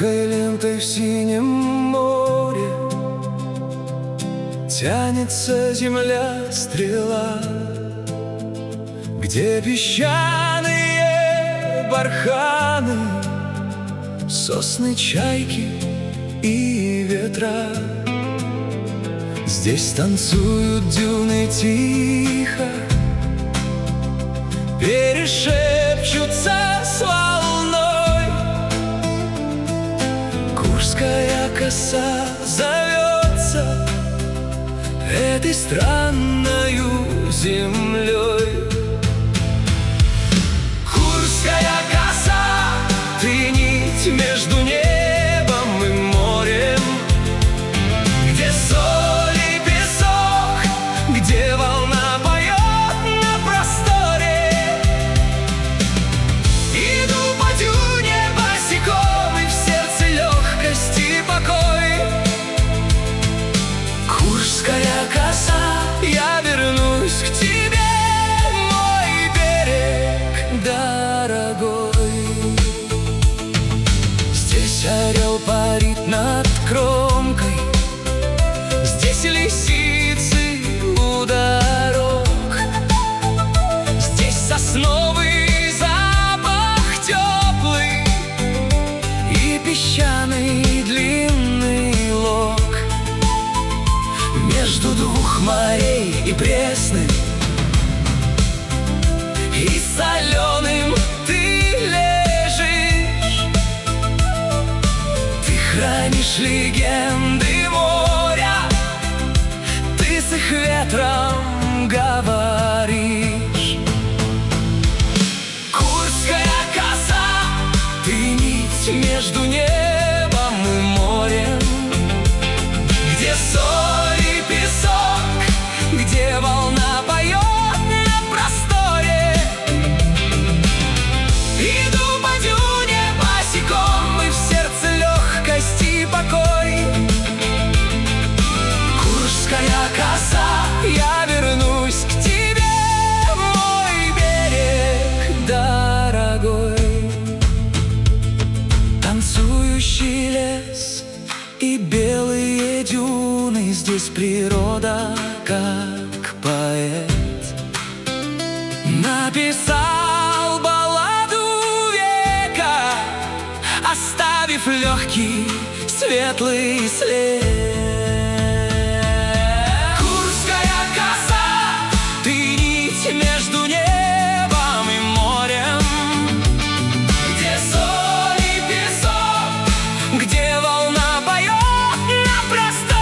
Тонкой лентой в синем море тянется земля стрела, где песчаные барханы, сосны, чайки и ветра. Здесь танцуют дюны тихо, перешепчутся с волной. Курская коса зовется этой странною землей. Курская коса, ты нить между небом и морем, где соль и песок, где волна поет на просторе. Иду по дюне босиком, и в сердце легкость и покой. Курская коса, я вернусь к тебе, мой берег дорогой. Здесь орел парит над кромкой, здесь лисицы у дорог, здесь сосновый запах теплый и песчаный длинный лог. Между двух морей, и пресным, и соленым, ты лежишь. Ты хранишь легенды моря, ты с их ветром говоришь. Курская коса, ты нить между небом и морем, где соль и песок, где волна поет на просторе. Иду по дюне босиком, и в сердце легкость и покой. Курская коса, я вернусь к тебе, мой берег дорогой. Танцующий лес и белые дюны, здесь природа как поэт написал балладу века, оставив легкий светлый след. Курская коса, ты нить между небом и морем, где соль и песок, где волна поет на простор.